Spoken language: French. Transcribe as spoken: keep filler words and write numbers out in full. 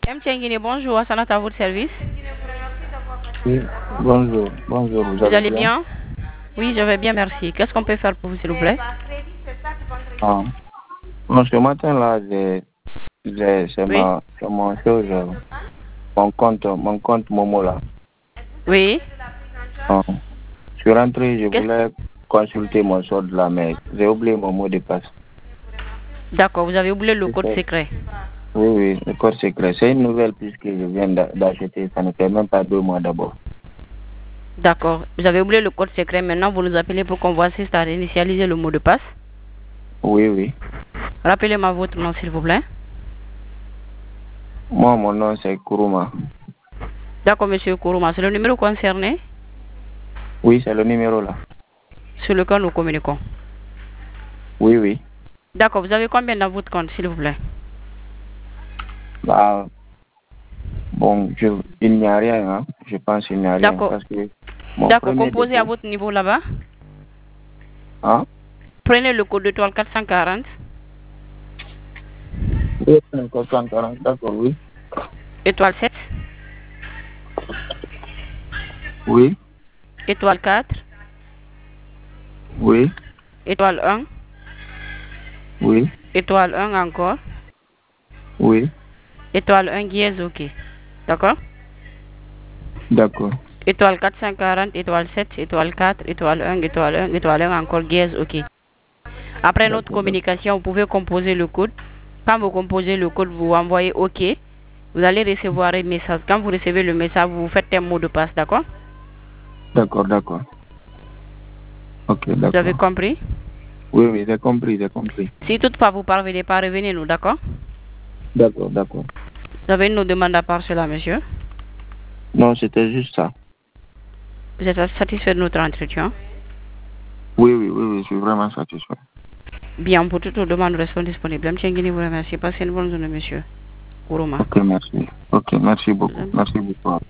M. Tienguine, bonjour, Assanat à votre service. Oui, bonjour, bonjour, vous, Vous allez allez bien? bien? Oui, je vais bien, merci. Qu'est-ce qu'on peut faire pour vous, s'il vous plaît? Ah. Bon, ce matin-là, j'ai, j'ai, c'est Oui. ma, c'est mon chose, euh, mon compte, mon compte Momo là. Oui. Ah. Je suis rentré, je Qu'est-ce- voulais consulter mon solde là, mais j'ai oublié mon mot de passe. D'accord, vous avez oublié le C'est code ça. secret. Oui, oui, le code secret. C'est une nouvelle puisque je viens d'a- d'acheter, ça ne fait même pas deux mois d'abord. D'accord, vous avez oublié le code secret. Maintenant, vous nous appelez pour qu'on vous assiste à réinitialiser le mot de passe. Oui, oui. Rappelez-moi votre nom, s'il vous plaît. Moi, mon nom c'est Kuruma. D'accord, monsieur Kourouma, c'est le numéro concerné Oui, c'est le numéro là. sur lequel nous communiquons. Oui, oui. D'accord, vous avez combien dans votre compte, s'il vous plaît? Bah, bon, je, il n'y a rien, hein. Je pense qu'il n'y a rien D'accord, parce que mon d'accord, premier composez à dépôt, votre niveau là-bas. hein? Prenez le code étoile quatre cent quarante, deux cent quarante, d'accord, oui. étoile sept, Oui, étoile quatre, oui, étoile un, oui, étoile un encore, oui, étoile un dièse, ok. D'accord? d'accord, Étoile quatre cent quarante, étoile sept, étoile quatre, étoile un, étoile un, étoile un encore dièse, ok. Après notre d'accord, d'accord, communication, vous pouvez composer le code. Quand vous composez le code, vous envoyez OK. Vous allez recevoir un message. Quand vous recevez le message, vous faites un mot de passe, d'accord? d'accord, d'accord. Ok, Vous avez d'accord. compris? Oui, oui, j'ai compris, j'ai compris. Si toutefois vous ne parvenez pas, revenez-nous, d'accord? D'accord, d'accord. Vous avez une autre demande à part cela, monsieur? Non, c'était juste ça. Vous êtes satisfait de notre entretien? Oui, oui, oui, oui, je suis vraiment satisfait. Bien, pour toutes vos demandes, nous restons disponibles. M. Tienguini vous remercie. Passez une bonne journée, monsieur Kourouma. Ok, merci. Ok, merci beaucoup. Merci beaucoup.